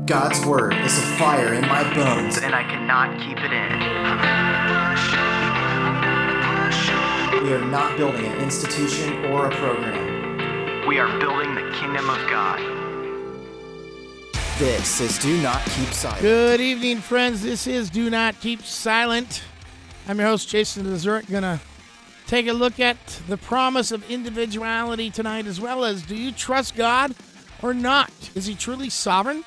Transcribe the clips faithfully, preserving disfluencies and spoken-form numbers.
God's word is a fire in my bones, and I cannot keep it in. We are not building an institution or a program. We are building the kingdom of God. This is Do Not Keep Silent. Good evening, friends. This is Do Not Keep Silent. I'm your host, Jason DeZurek. Gonna take a look at the promise of individuality tonight, as well as, do you trust God or not? Is he truly sovereign?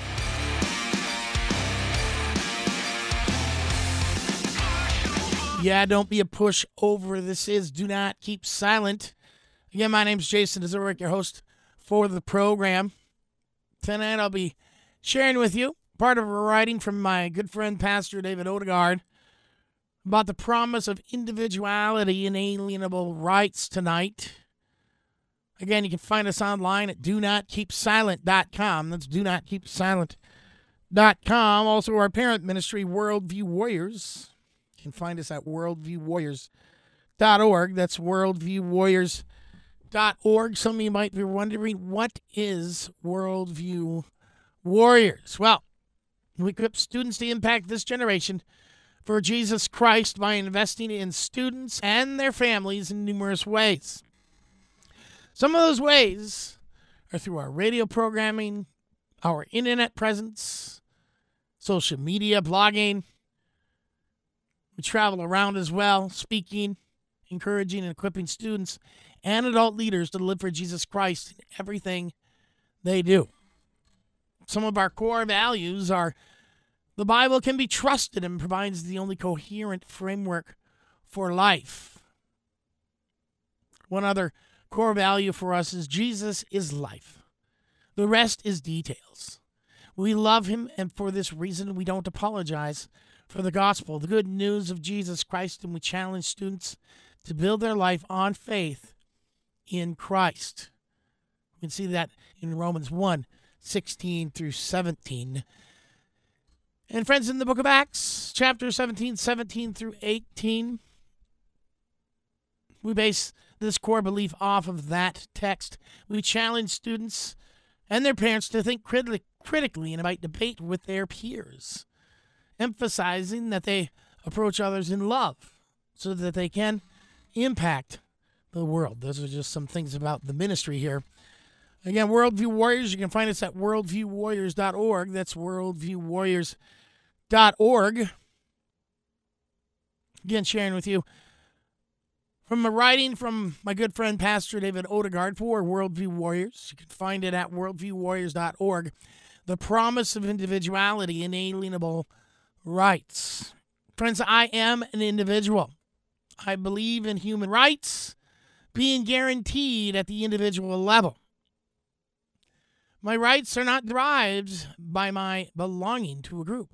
Yeah, don't be a pushover. This is Do Not Keep Silent. Again, my name's Jason DeZurek, your host for the program. Tonight I'll be sharing with you part of a writing from my good friend, Pastor David Odegaard, about the promise of individuality and inalienable rights tonight. Again, you can find us online at do not keep silent dot com. That's do not keep silent dot com. Also, our parent ministry, Worldview Warriors. You can find us at worldview warriors dot org. That's worldview warriors dot org. Some of you might be wondering, what is Worldview Warriors? Well, we equip students to impact this generation for Jesus Christ by investing in students and their families in numerous ways. Some of those ways are through our radio programming, our internet presence, social media, blogging. We travel around as well, speaking, encouraging, and equipping students and adult leaders to live for Jesus Christ in everything they do. Some of our core values are the Bible can be trusted and provides the only coherent framework for life. One other core value for us is Jesus is life. The rest is details. We love him, and for this reason, we don't apologize for the gospel, the good news of Jesus Christ, and we challenge students to build their life on faith in Christ. We can see that in Romans one, sixteen through seventeen. And friends, in the book of Acts, chapter seventeen, seventeen through eighteen, we base this core belief off of that text. We challenge students and their parents to think criti- critically and invite debate with their peers, emphasizing that they approach others in love so that they can impact the world. Those are just some things about the ministry here. Again, Worldview Warriors, you can find us at worldview warriors dot org. That's worldview warriors dot org. Again, sharing with you from a writing from my good friend, Pastor David Odegaard for Worldview Warriors. You can find it at worldview warriors dot org. The promise of individuality, inalienable rights. Friends, I am an individual. I believe in human rights being guaranteed at the individual level. My rights are not derived by my belonging to a group.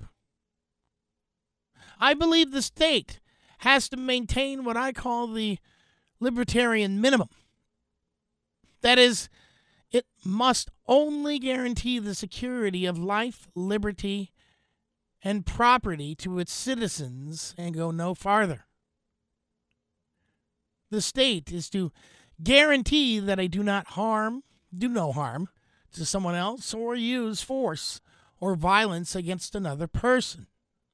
I believe the state has to maintain what I call the libertarian minimum. That is, it must only guarantee the security of life, liberty, and property to its citizens and go no farther. The state is to guarantee that I do not harm, do no harm to someone else or use force or violence against another person.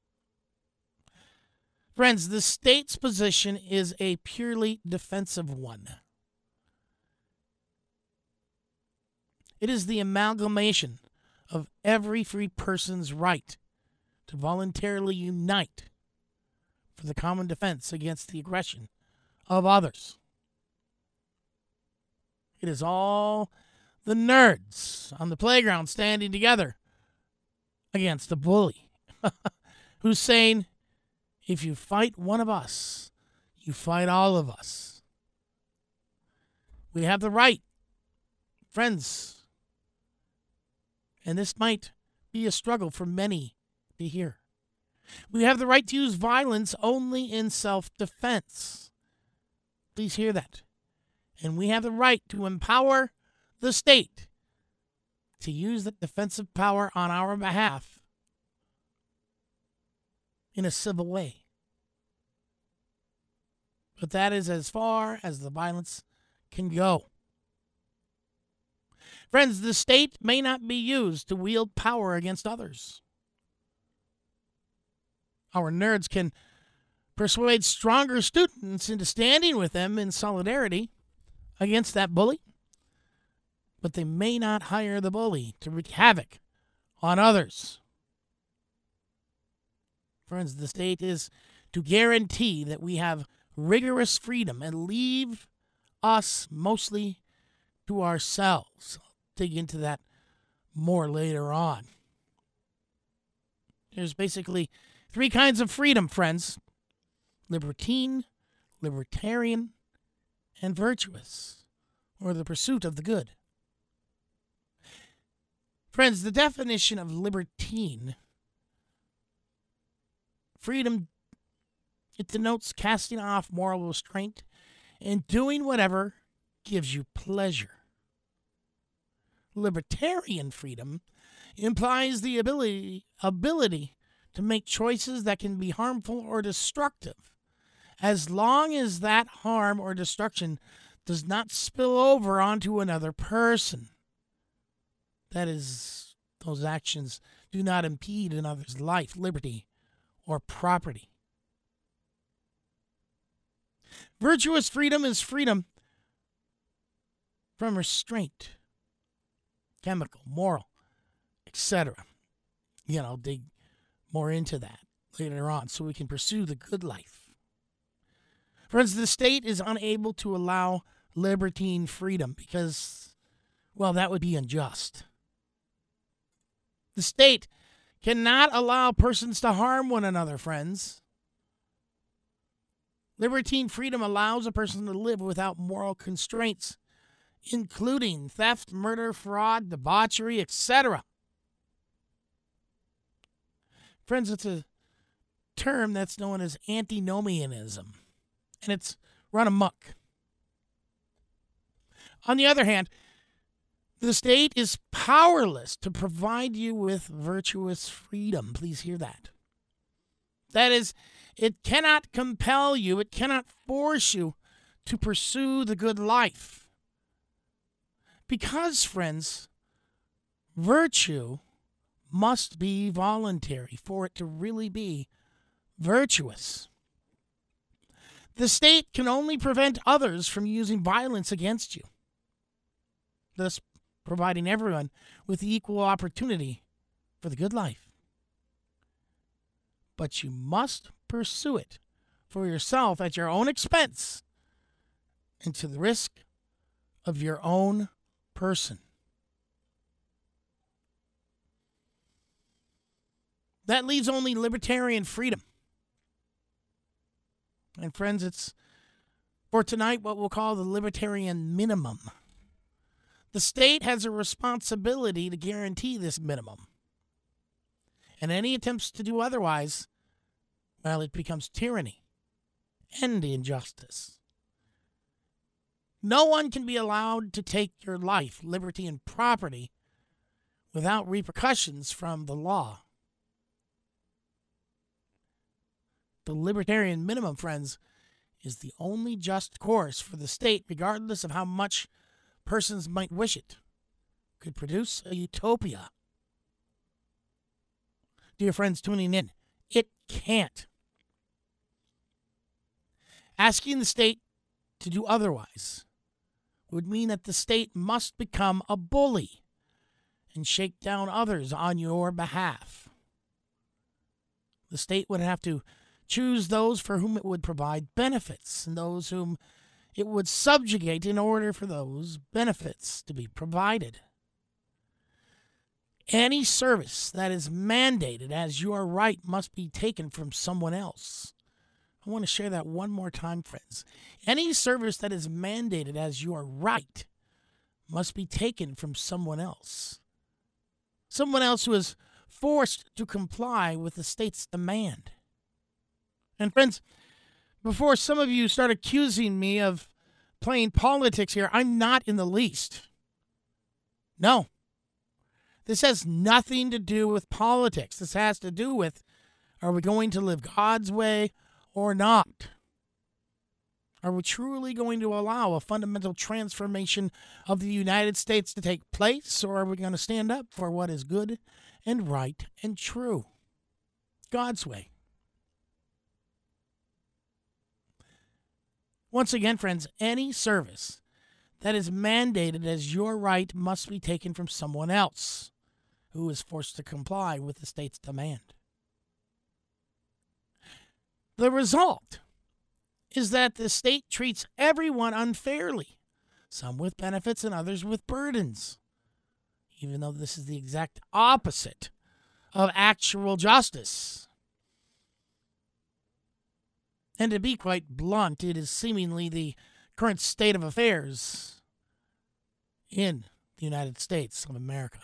Friends, the state's position is a purely defensive one. It is the amalgamation of every free person's right to voluntarily unite for the common defense against the aggression of others. It is all the nerds on the playground standing together against a bully who's saying, if you fight one of us, you fight all of us. We have the right, friends, and this might be a struggle for many to hear. We have the right to use violence only in self-defense. Please hear that. And we have the right to empower the state to use that defensive power on our behalf in a civil way. But that is as far as the violence can go. Friends, the state may not be used to wield power against others. Our nerds can persuade stronger students into standing with them in solidarity against that bully, but they may not hire the bully to wreak havoc on others. Friends, the state is to guarantee that we have rigorous freedom and leave us mostly to ourselves. I'll dig into that more later on. There's basically three kinds of freedom, friends: libertine, libertarian, and virtuous, or the pursuit of the good. Friends, the definition of libertine freedom, it denotes casting off moral restraint and doing whatever gives you pleasure. Libertarian freedom implies the ability ability to make choices that can be harmful or destructive, as long as that harm or destruction does not spill over onto another person. That is, those actions do not impede another's life, liberty, or property. Virtuous freedom is freedom from restraint, chemical, moral, et cetera. Again, I'll dig more into that later on so we can pursue the good life. Friends, the state is unable to allow libertine freedom because, well, that would be unjust. The state cannot allow persons to harm one another, friends. Libertine freedom allows a person to live without moral constraints, including theft, murder, fraud, debauchery, et cetera. Friends, it's a term that's known as antinomianism, and it's run amok. On the other hand, the state is powerless to provide you with virtuous freedom. Please hear that. That is, it cannot compel you, it cannot force you to pursue the good life. Because, friends, virtue must be voluntary for it to really be virtuous. The state can only prevent others from using violence against you, thus providing everyone with equal opportunity for the good life. But you must pursue it for yourself at your own expense and to the risk of your own person. That leaves only libertarian freedom. And friends, it's for tonight what we'll call the libertarian minimum. The state has a responsibility to guarantee this minimum. And any attempts to do otherwise, well, it becomes tyranny and injustice. No one can be allowed to take your life, liberty, and property without repercussions from the law. The libertarian minimum, friends, is the only just course for the state, regardless of how much persons might wish it, could produce a utopia. Dear friends tuning in, it can't. Asking the state to do otherwise would mean that the state must become a bully and shake down others on your behalf. The state would have to choose those for whom it would provide benefits and those whom it would subjugate in order for those benefits to be provided. Any service that is mandated as your right must be taken from someone else. I want to share that one more time, friends. Any service that is mandated as your right must be taken from someone else. Someone else who is forced to comply with the state's demand. And friends, before some of you start accusing me of playing politics here, I'm not in the least. No. This has nothing to do with politics. This has to do with, are we going to live God's way or not? Are we truly going to allow a fundamental transformation of the United States to take place, or are we going to stand up for what is good and right and true? God's way. Once again, friends, any service that is mandated as your right must be taken from someone else who is forced to comply with the state's demand. The result is that the state treats everyone unfairly, some with benefits and others with burdens, even though this is the exact opposite of actual justice. And to be quite blunt, it is seemingly the current state of affairs in the United States of America.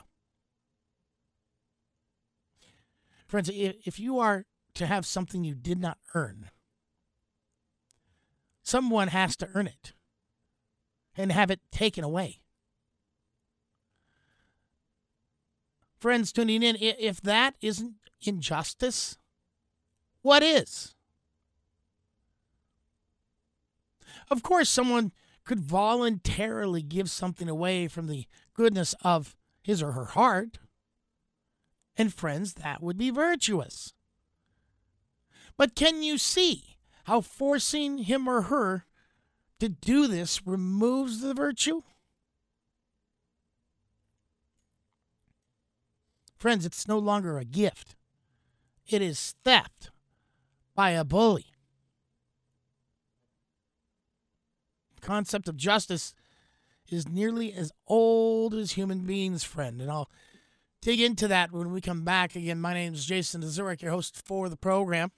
Friends, if you are to have something you did not earn, someone has to earn it and have it taken away. Friends tuning in, if that isn't injustice, what is? Of course, someone could voluntarily give something away from the goodness of his or her heart. And friends, that would be virtuous. But can you see how forcing him or her to do this removes the virtue? Friends, it's no longer a gift. It is theft by a bully. The concept of justice is nearly as old as human beings, friend. And I'll dig into that when we come back. Again, my name is Jason Zurich, your host for the program.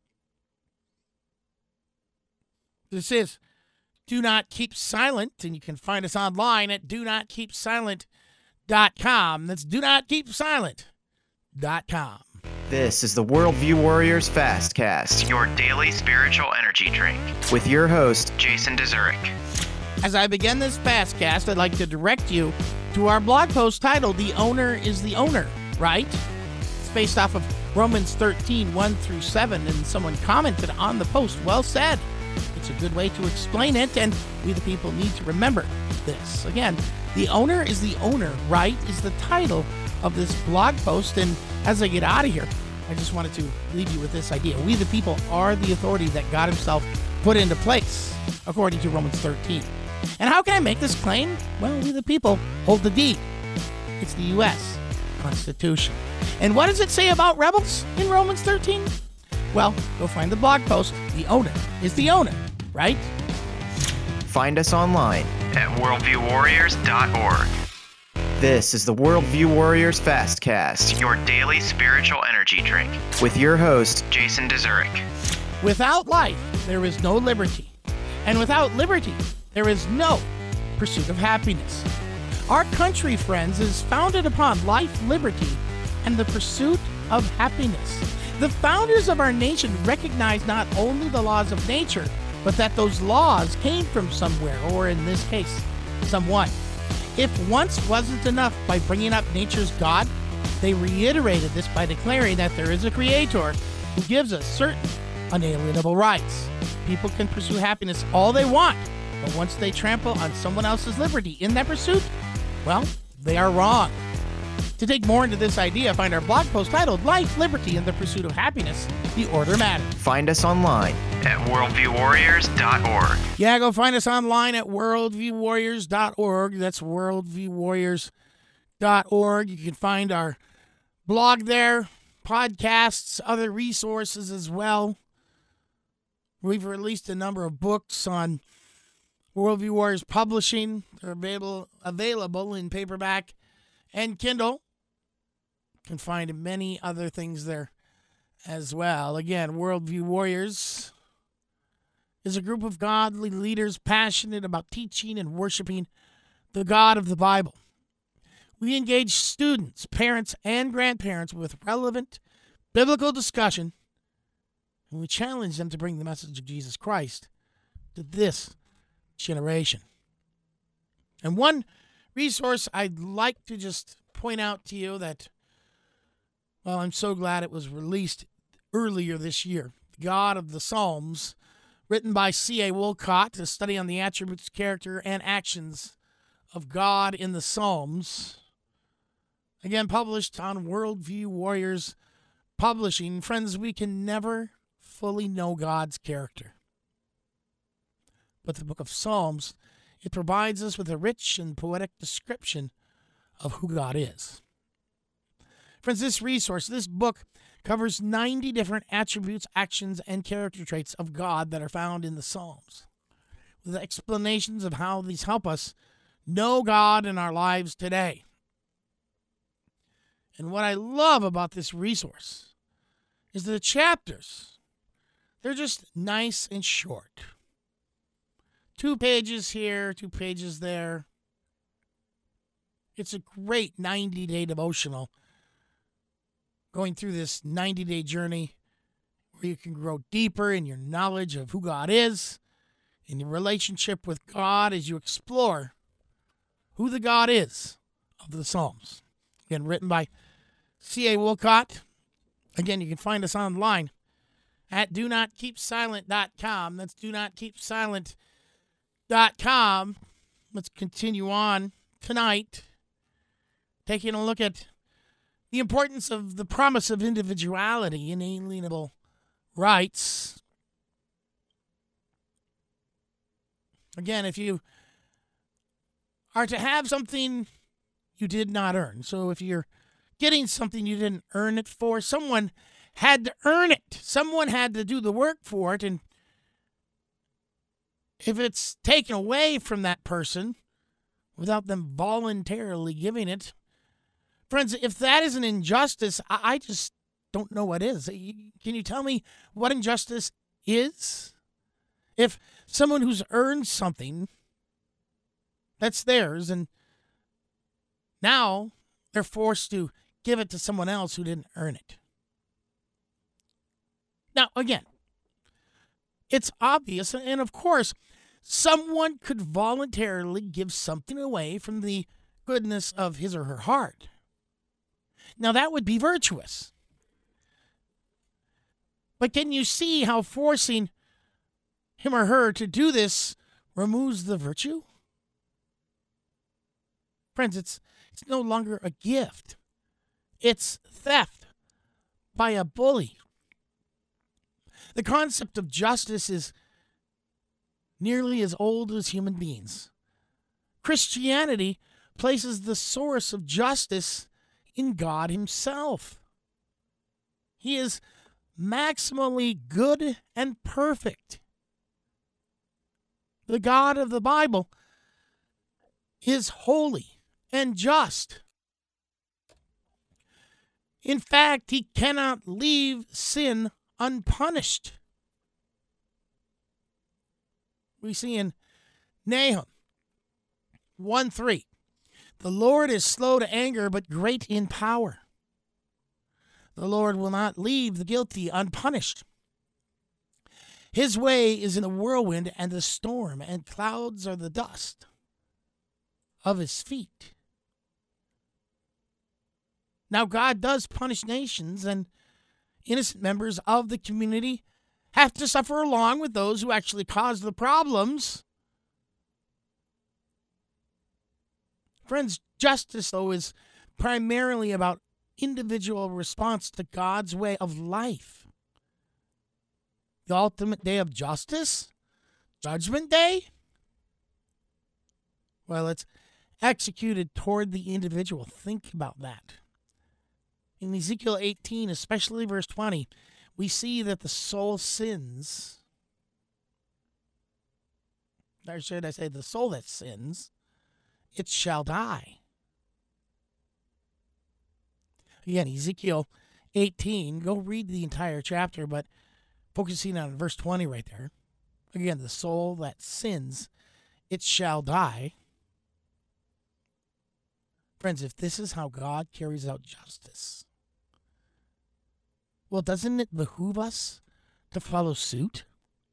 This is Do Not Keep Silent, and you can find us online at do not keep silent dot com. That's do not keep silent dot com. This is the Worldview Warriors Fastcast, your daily spiritual energy drink, with your host, Jason Zurich. As I begin this Fastcast, I'd like to direct you to our blog post titled The Owner is the Owner, right? It's based off of Romans thirteen, one through seven, and someone commented on the post, well said. It's a good way to explain it, and we the people need to remember this. Again, the owner is the owner, right, is the title of this blog post. And as I get out of here, I just wanted to leave you with this idea. We the people are the authority that God himself put into place, according to Romans thirteen. And how can I make this claim? Well, we the people hold the deed. It's the U S Constitution. And what does it say about rebels in Romans thirteen? Well, go find the blog post. The owner is the owner, right? Find us online at worldview warriors dot org. This is the Worldview Warriors Fastcast, your daily spiritual energy drink, with your host, Jason Zurich. Without life, there is no liberty. And without liberty, there is no pursuit of happiness. Our country, friends, is founded upon life, liberty, and the pursuit of happiness. The founders of our nation recognized not only the laws of nature, but that those laws came from somewhere, or in this case, someone. If once wasn't enough by bringing up nature's God, they reiterated this by declaring that there is a creator who gives us certain unalienable rights. People can pursue happiness all they want, but once they trample on someone else's liberty in that pursuit, well, they are wrong. To dig more into this idea, find our blog post titled Life, Liberty, and the Pursuit of Happiness, The Order Matters. Find us online at worldview warriors dot org. Yeah, go find us online at worldview warriors dot org. That's worldview warriors dot org. You can find our blog there, podcasts, other resources as well. We've released a number of books on Worldview Warriors Publishing. They're available, available in paperback and Kindle. You can find many other things there as well. Again, Worldview Warriors is a group of godly leaders passionate about teaching and worshiping the God of the Bible. We engage students, parents, and grandparents with relevant biblical discussion, and we challenge them to bring the message of Jesus Christ to this generation. And one resource I'd like to just point out to you that, well, I'm so glad it was released earlier this year. God of the Psalms, written by C A Wolcott, a study on the attributes, character, and actions of God in the Psalms. Again, published on Worldview Warriors Publishing. Friends, we can never fully know God's character. But the book of Psalms, it provides us with a rich and poetic description of who God is. Friends, this resource, this book, covers ninety different attributes, actions, and character traits of God that are found in the Psalms, with explanations of how these help us know God in our lives today. And what I love about this resource is the chapters. They're just nice and short. Two pages here, two pages there. It's a great ninety-day devotional going through this ninety-day journey where you can grow deeper in your knowledge of who God is, in your relationship with God as you explore who the God is of the Psalms. Again, written by C A Wolcott. Again, you can find us online at do not keep silent dot com. That's do not keep silent dot com. Let's continue on tonight, taking a look at the importance of the promise of individuality, inalienable rights. Again, if you are to have something you did not earn, so if you're getting something you didn't earn it for, someone had to earn it. Someone had to do the work for it, and if it's taken away from that person without them voluntarily giving it, friends, if that is an injustice, I just don't know what is. Can you tell me what injustice is? If someone who's earned something that's theirs and now they're forced to give it to someone else who didn't earn it. Now, again, it's obvious, and of course, someone could voluntarily give something away from the goodness of his or her heart. Now, that would be virtuous. But can you see how forcing him or her to do this removes the virtue? Friends, it's, it's no longer a gift. It's theft by a bully. The concept of justice is nearly as old as human beings. Christianity places the source of justice in God himself. He is maximally good and perfect. The God of the Bible is holy and just. In fact, he cannot leave sin unpunished. We see in Nahum one three, the Lord is slow to anger, but great in power. The Lord will not leave the guilty unpunished. His way is in the whirlwind and the storm, and clouds are the dust of his feet. Now, God does punish nations, and innocent members of the community have to suffer along with those who actually cause the problems. Friends, justice, though, is primarily about individual response to God's way of life. The ultimate day of justice? Judgment Day? Well, it's executed toward the individual. Think about that. In Ezekiel eighteen, especially verse twenty, we see that the soul sins. Or should I say, the soul that sins, it shall die. Again, Ezekiel eighteen, go read the entire chapter, but focusing on verse twenty right there. Again, the soul that sins, it shall die. Friends, if this is how God carries out justice, well, doesn't it behoove us to follow suit?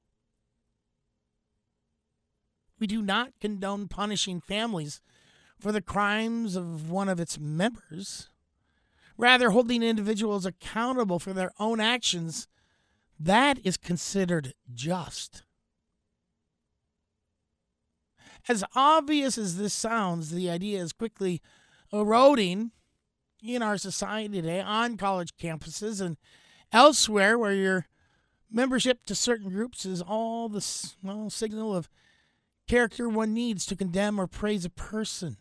We do not condone punishing families for the crimes of one of its members. Rather, holding individuals accountable for their own actions, that is considered just. As obvious as this sounds, the idea is quickly eroding in our society today on college campuses and elsewhere where your membership to certain groups is all the well, signal of character one needs to condemn or praise a person.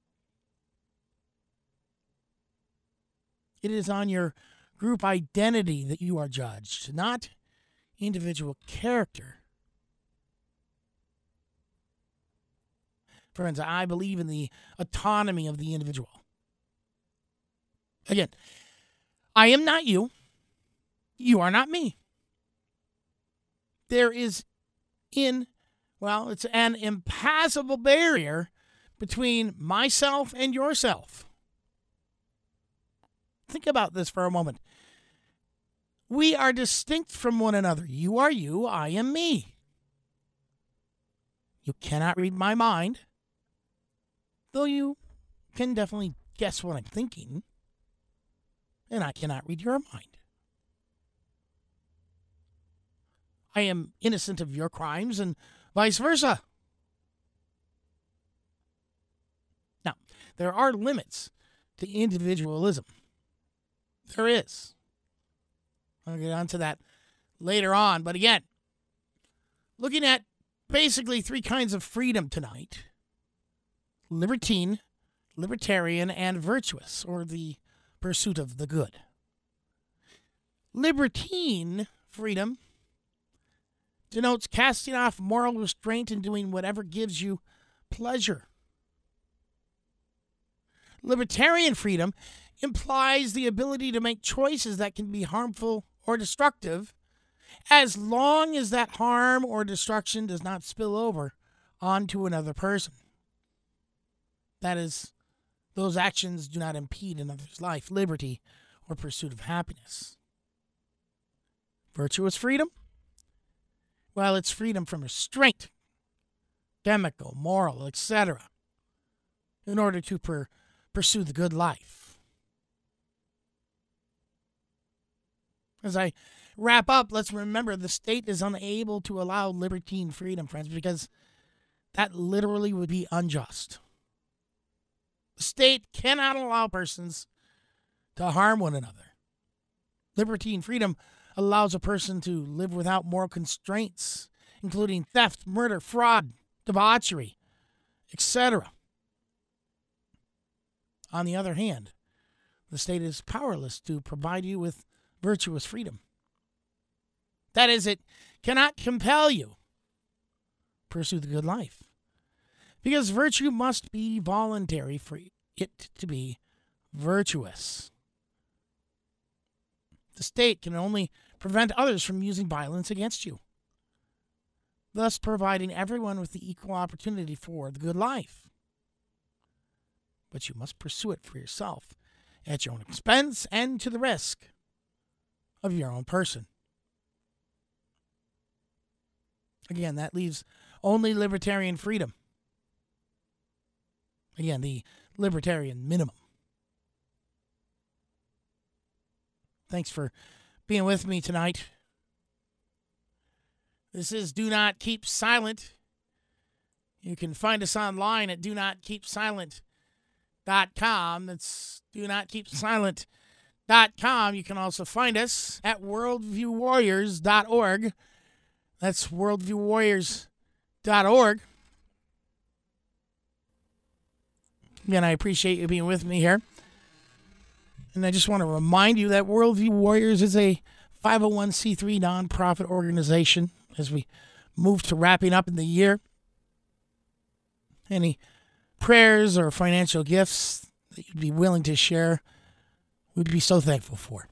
It is on your group identity that you are judged, not individual character. Friends, I believe in the autonomy of the individual. Again, I am not you. You are not me. There is in, well, it's an impassable barrier between myself and yourself. Think about this for a moment. We are distinct from one another. You are you, I am me. You cannot read my mind, though you can definitely guess what I'm thinking, and I cannot read your mind. I am innocent of your crimes and vice versa. Now, there are limits to individualism. There is. I'll get onto that later on. But again, looking at basically three kinds of freedom tonight: libertine, libertarian, and virtuous, or the pursuit of the good. Libertine freedom denotes casting off moral restraint and doing whatever gives you pleasure. Libertarian freedom implies the ability to make choices that can be harmful or destructive, as long as that harm or destruction does not spill over onto another person. That is, those actions do not impede another's life, liberty, or pursuit of happiness. Virtuous freedom? Well, it's freedom from restraint, chemical, moral, et cetera, in order to per- pursue the good life. As I wrap up, let's remember the state is unable to allow libertine freedom, friends, because that literally would be unjust. The state cannot allow persons to harm one another. Libertine freedom allows a person to live without moral constraints, including theft, murder, fraud, debauchery, et cetera. On the other hand, the state is powerless to provide you with virtuous freedom. That is, it cannot compel you to pursue the good life, because virtue must be voluntary for it to be virtuous. The state can only prevent others from using violence against you, thus providing everyone with the equal opportunity for the good life. But you must pursue it for yourself, at your own expense and to the risk of your own person. Again, that leaves only libertarian freedom. Again, the libertarian minimum. Thanks for being with me tonight. This is Do Not Keep Silent. You can find us online at do not keep silent dot com. That's do not keep silent dot com. You can also find us at worldview warriors dot org. That's worldview warriors dot org. Again, I appreciate you being with me here. And I just want to remind you that Worldview Warriors is a five oh one c three nonprofit organization as we move to wrapping up in the year. Any prayers or financial gifts that you'd be willing to share, we'd be so thankful for.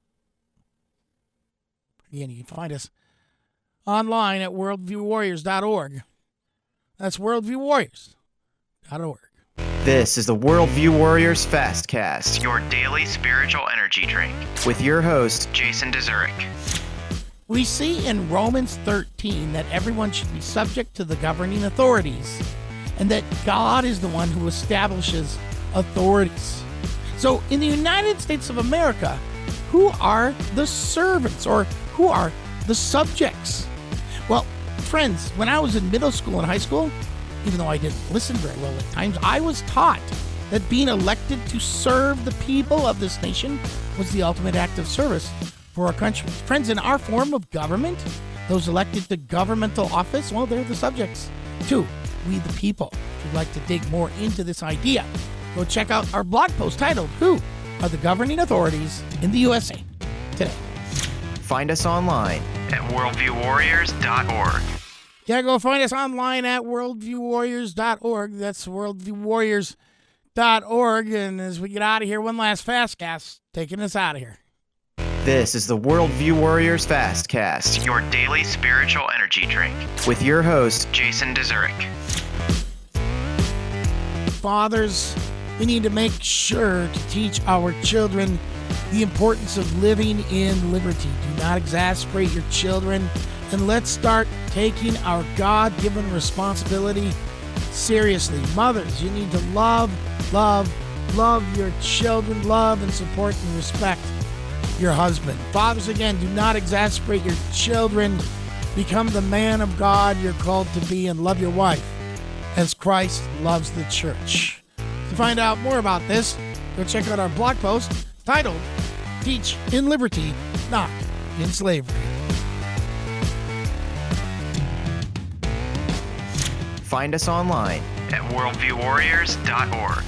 Again, you can find us online at worldview warriors dot org. That's worldview warriors dot org. This is the Worldview Warriors Fastcast, your daily spiritual energy drink, with your host, Jason Dezurik. We see in Romans thirteen that everyone should be subject to the governing authorities, and that God is the one who establishes authorities. So in the United States of America, who are the servants, or who are the subjects? Well, friends, when I was in middle school and high school, even though I didn't listen very well at times, I was taught that being elected to serve the people of this nation was the ultimate act of service for our country. Friends, in our form of government, those elected to governmental office, well, they're the subjects too. We the people. If you'd like to dig more into this idea, go check out our blog post titled, Who Are the Governing Authorities in the U S A Today. Find us online at worldview warriors dot org. Yeah, go find us online at worldview warriors dot org. That's worldview warriors dot org. And as we get out of here, one last Fastcast taking us out of here. This is the Worldview Warriors Fastcast, your daily spiritual energy drink, with your host, Jason Dezurek. Fathers, we need to make sure to teach our children the importance of living in liberty. Do not exasperate your children, and let's start taking our God-given responsibility seriously. Mothers, you need to love, love, love your children, love and support and respect your husband. Fathers, again, do not exasperate your children. Become the man of God you're called to be, and love your wife as Christ loves the church. To find out more about this, go check out our blog post titled, Teach in Liberty, Not in Slavery. Find us online at worldview warriors dot org.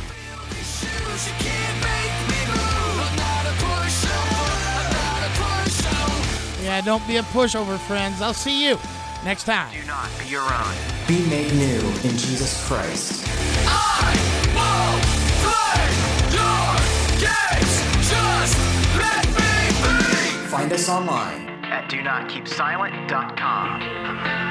Yeah, don't be a pushover, friends. I'll see you next time. Do not be your own. Be made new in Jesus Christ. I won't play your games. Just let me be. Find us online At do not keep silent dot com.